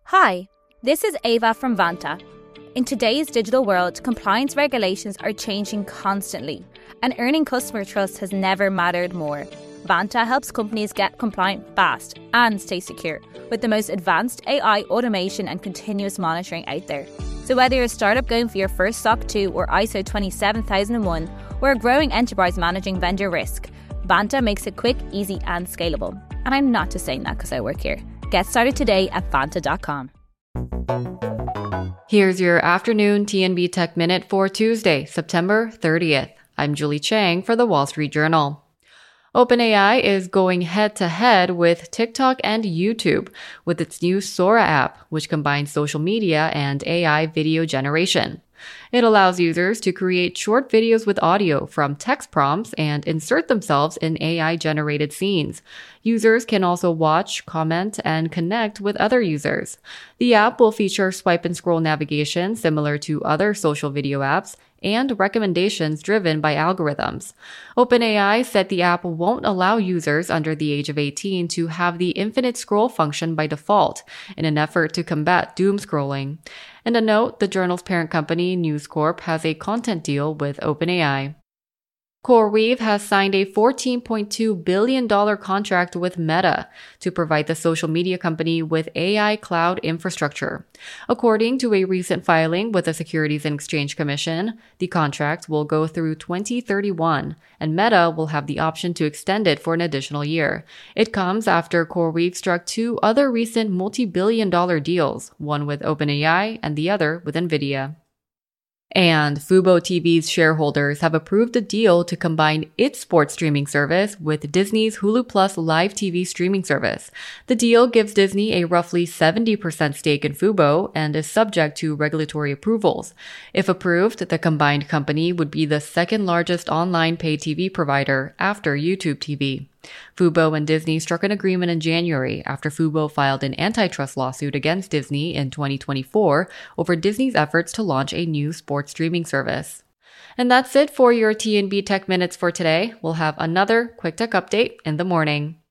Hi, this is Ava from Vanta. In today's digital world, compliance regulations are changing constantly, and earning customer trust has never mattered more. Vanta helps companies get compliant fast and stay secure with the most advanced AI automation and continuous monitoring out there. So whether you're a startup going for your first SOC 2 or ISO 27001, or a growing enterprise managing vendor risk, Vanta makes it quick, easy and scalable. And I'm not just saying that because I work here. Get started today at Vanta.com. Here's your afternoon TNB Tech Minute for Tuesday, September 30th. I'm Julie Chang for the Wall Street Journal. OpenAI is going head-to-head with TikTok and YouTube with its new Sora app, which combines social media and AI video generation. It allows users to create short videos with audio from text prompts and insert themselves in AI-generated scenes. Users can also watch, comment, and connect with other users. The app will feature swipe and scroll navigation similar to other social video apps and recommendations driven by algorithms. OpenAI said the app won't allow users under the age of 18 to have the infinite scroll function by default in an effort to combat doom scrolling. And a note, the journal's parent company, News Corp, has a content deal with OpenAI. CoreWeave has signed a $14.2 billion contract with Meta to provide the social media company with AI cloud infrastructure. According to a recent filing with the Securities and Exchange Commission, the contract will go through 2031, and Meta will have the option to extend it for an additional year. It comes after CoreWeave struck two other recent multi-billion-dollar deals, one with OpenAI and the other with NVIDIA. And Fubo TV's shareholders have approved a deal to combine its sports streaming service with Disney's Hulu Plus live TV streaming service. The deal gives Disney a roughly 70% stake in Fubo and is subject to regulatory approvals. If approved, the combined company would be the second largest online pay TV provider after YouTube TV. Fubo and Disney struck an agreement in January after Fubo filed an antitrust lawsuit against Disney in 2024 over Disney's efforts to launch a new sports streaming service. And that's it for your TNB Tech Minutes for today. We'll have another quick tech update in the morning.